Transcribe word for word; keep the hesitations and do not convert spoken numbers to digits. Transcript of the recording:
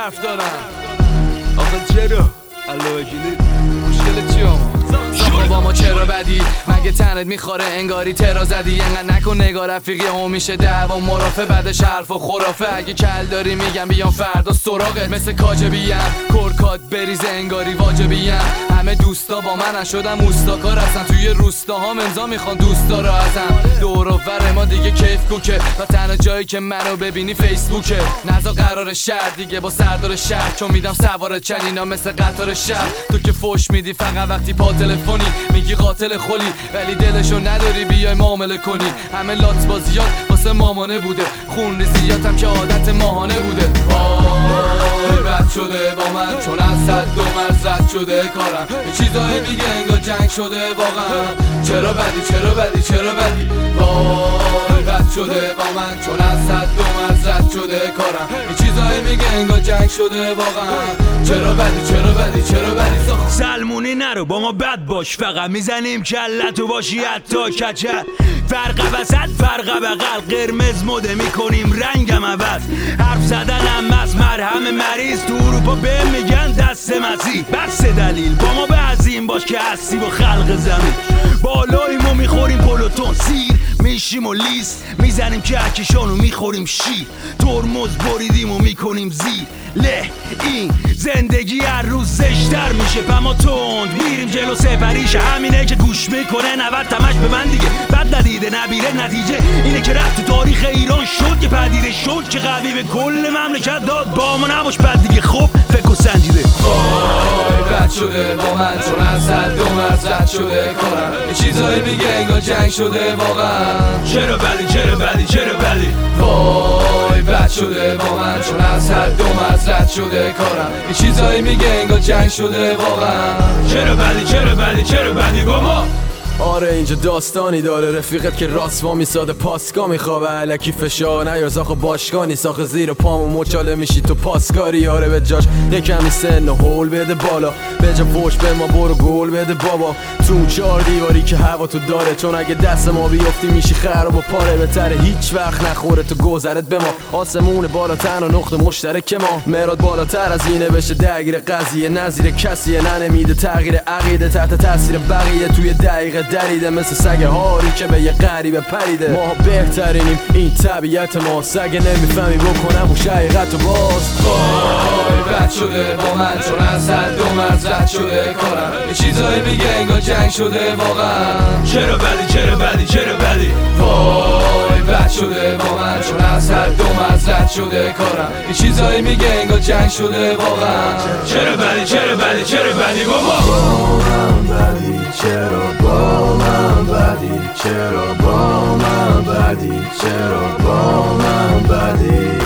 حرف دارم. آخه چرا؟ علاوه گیلی مشکل چی آما؟ با ما چرا بدی؟ مگه تنت میخوره انگاری ترا زدی؟ انقدر نکن نگاه رفیقی هم میشه دعوا مرافع بعدش حرف و خرافه. اگه کل داری میگم بیام فردا سراغت مثل کاجبیم کرکات بریز انگاری واجبیم. همه دوستا با من شدم اوستاکار هستن توی روستاها امضا میخوان دوستا رو ازم. دور و بر ما دیگه کیف کوکه و تنها جایی که منو ببینی فیسبوکه. نزا قرار شهر دیگه با سردار شهر چون میدم سوار چنینا مثل قطار شهر. تو که فوش میدی فقط وقتی پا تلفنی میگی قاتل خلی ولی دلشو نداری بیای معامله کنی. همه لات بازیات واسه مامانه بوده خون ریزیاتم که عادت ماهانه بوده. وای بد شده با من چون از صد دو مرز رد شده کارم. یه چیزایی میگه انگار جنگ شده واقعا. چرا بدی چرا بدی چرا بدی؟ وای بد شده با من چون از صد دو مرز رد شده کارم. یه چیزایی میگه انگار جنگ شده واقعا. چرا بدی چرا بدی چرا بدی؟ سلمونی نرو با ما بد باش فقط میزنیم کلتو باشی حتی کچل. فرق وسط فرق بغل قرمز مده میکنیم رنگم عوض. حرف زدنم از مرهم مریض تو اروپا به میگن دست مسیح. بس دلیل با ما به عظیم باش که هستی با خلق زمین. بالاییم و میخوریم پلوتون سیر میشیم و لیست میزنیم کهکشان و میخوریم شیر. ترمز بریدیم و میکنیم زیر له. این زندگی هر روز زشتر میشه پما تند میریم جلو سفریش. همینه که گوش میکنه نود تمش به من دیگه بد ندیده نبیره. نتیجه اینه که رفت تو تاریخ ایران شد که پدیده شد که قوی به کل مملکت داد. با ما نباش بد دیگه خب فکر و سنجیده. وای بد شده با من چون از حد دو مرز رد شده کارم. یه چیزایی میگه انگار جنگ شده واقعا. چرا بدی چرا بدی چرا بدی؟ وای بد شده با من چون از حد دو مرز رد شده کارم. یه چیزایی میگه انگار جنگ شده واقعا. چرا بدی چرا بدی چرا بدی با ما؟ آره اینجا داستانی داره رفیقت که راست وا میساده پاسگاه میخوابه علکی فشار نیار زاخ باشگاه نیست. آخه زیر پامو مچاله میشی تو پاسکاری. آره به جاش یکمی سن و هول بده بالا به جا فوش به ما برو گل بده بابا. تو چهار دیواری که هوا تو داره چون اگه دست ما بیفتی میشی خراب و پاره. بهتره هیچ وقت نخوره تو گذرت به ما. آسمون بالاتر و نقطه مشترک ما. مراد بالاتر از اینه بشه درگیر قضیه نظیر کسیه ننمیده تغییر عقیده تحت تاثیر بقیه توی دقیقه دریده مثل سگ هاری که به یه غریبه پریده. ما بهترینیم این طبیعت ما. سگ نمیفهمی بکنم اون حقیقت و باز. وای بد شده با من چون از حد دو مرز رد شده کارم. یه چیزایی میگه انگار جنگ شده واقعا. چرا بدی چرا بدی چرا بدی؟ وای بد شده با من چون از حد دو مرز رد شده کارم. یه چیزایی میگه انگار جنگ شده واقعا. چرا بدی چرا بدی چرا بدی بابا؟ با من بدی چرا با من بدی چرا با من بدی چرا با من بدی